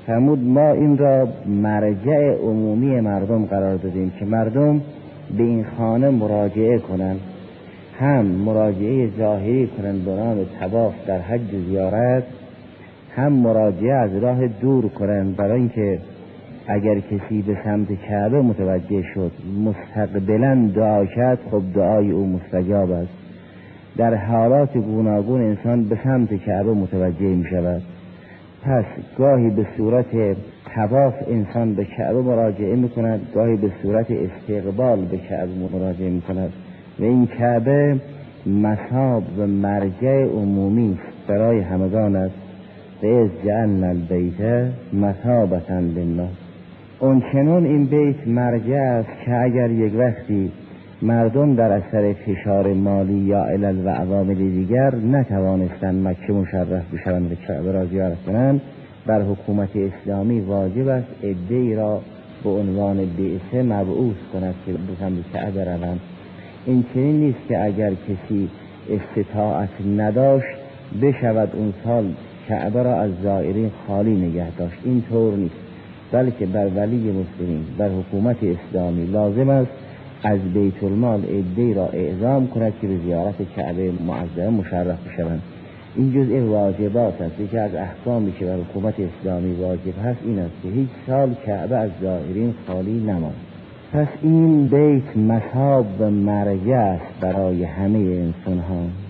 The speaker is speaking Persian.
فرمود ما این را مرجع عمومی مردم قرار دادیم که مردم به این خانه مراجعه کنند، هم مراجعه ظاهری کنند به نام طواف در حج و زیارت، هم مراجعه از راه دور کنند، برای اینکه اگر کسی به سمت کعبه متوجه شد مستقبلا دعا کرد خب دعای او مستجاب است. در حالات گوناگون انسان به سمت کعبه متوجه می شود. پس گاهی به صورت طواف انسان به کعبه مراجعه می کند، گاهی به صورت استقبال به کعبه مراجعه می کند و این کعبه مصاب و مرجع عمومی است، برای همگان است. و از جعلنا البیت مثابة للناس، اون چنون این بیت مرجع است که اگر یک وقتی مردم در اثر فشار مالی یا علل و عوامل دیگر نتوانستند مکه مشرف بشوند و کعبه را زیارت کنند، بر حکومت اسلامی واجب است عده‌ای را به عنوان بعثه مبعوث کند که به سمت کعبه روند. این چنین نیست که اگر کسی استطاعت نداشت بشود اون سال کعبه را از زائرین خالی نگه داشت. این طور نیست، بلکه بر ولی مسلمین، بر حکومت اسلامی لازم است از بیت المال عده‌ای را اعزام کند که به زیارت کعبه معظمه مشرف بشوند. این جزء واجبات است. یکی از احکامی که بر حکومت اسلامی واجب هست این است که هیچ سال کعبه از زائرین خالی نماند. پس این بیت مثاب و مرجع است برای همه انسان ها.